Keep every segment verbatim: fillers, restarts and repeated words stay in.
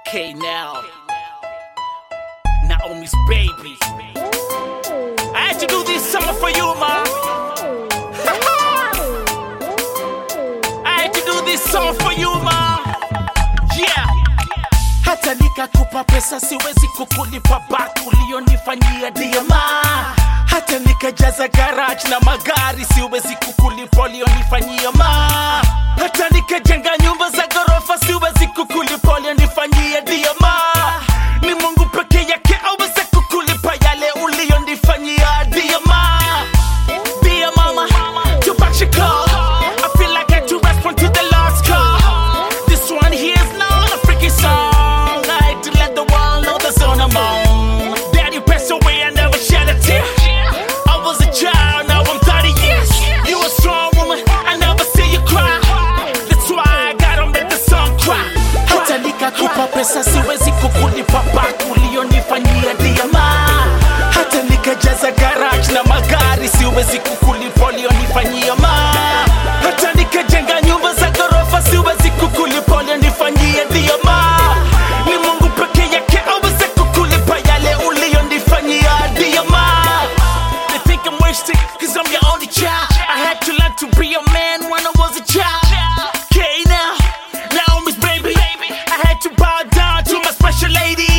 Okay now, Naomi's baby. I had to do this song for you, ma. I had to do this song for you, ma. Yeah. Hata nikakupa pesa siwezi kukulipa back ulionifanyia diama. Hata nikajaza garage na magari siwezi kukulipa ulionifanyia ma. Hata nikajenga nyumba za gorofa siwezi kukulipa ulionifanyia diama. Ni Mungu pekee yake aweza kukulipa yale ulionifanyia diama. Dear mama, to back your call. I feel like I had to respond to the Lord's call. This one here is not a freaking song. I had to let the world know the zone I'm on. Daddy passed away, I never shed a tear. I was a child, now I'm thirty years. You a strong woman, I never see you cry. That's why I gotta make the song cry. Hata nikakupa pesa siwezi kukulipa back ulionifanyia diama. Hata nikajaza garage na magari siwezi kukulipa ulionifanyia ma. Hata nikajenga nyumba za gorofa siwezi kukulipa ulionifanyia diama. Ni Mungu pekee yake aweza kukulipa yale ulionifanyia diama. They think I'm wasted cause I'm your only child. I had to learn to be a man when I was a child. Okay now, Naomi's baby. I had to bow down to my special lady.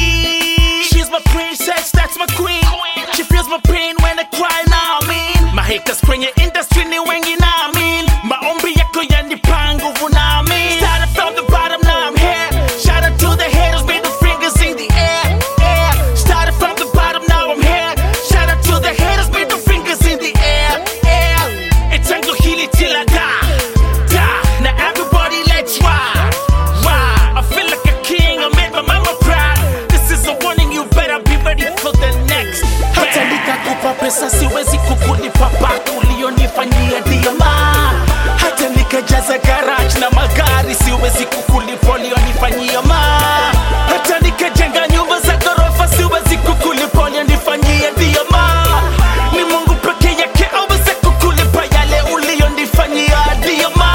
She's my princess, that's my queen. She feels my pain when I cry, now I mean. My haters kwenye industry ni wengi, na I mean. Maombi yako yanipa nguvu, na I mean. Started from the bottom, now I'm here. Shout out to the haters, middle fingers in the air, air. Started from the bottom, now I'm here. Shout out to the haters, middle fingers in the air, air. It's tango hili till I die, die. Now everybody let's ride, ride. I feel like a king, I made my mama proud. This is a warning, you better be ready for the next. Hata nikakupa pesa siwezi kukulipa back ulionifanyia diama. Hata nikajaza garage na magari siwezi kukulipa ulionifanyia ma. Hata nikajenga nyumba za gorofa siwezi kukulipa ulionifanyia diama. Ni Mungu pekee yake aweza kukulipa yale ulionifanyia diama.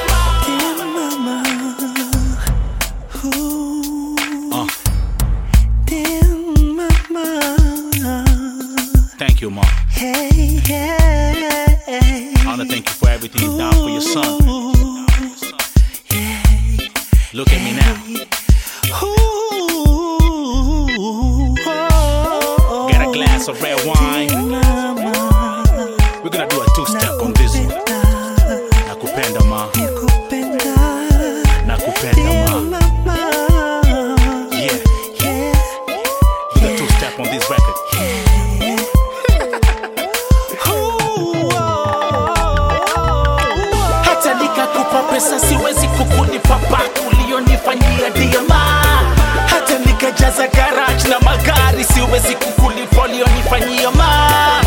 Dear mama, ooh, Uh, dear mama, thank you, Mom. hey, hey, I wanna thank you for everything you've done for your son. Look at me now. ooh, oh, Get a glass of red wine. mama, We're gonna do a two-step on this one. Nakupenda ma, nakupenda, nakupenda dear ma. mama, Yeah, yeah, do the two-step on this record. Hata nikakupa pesa siwezi kukulipa back ulionifanyia diama. Hata nikajaza garage na magari siwezi kukulipa ulionifanyia ma.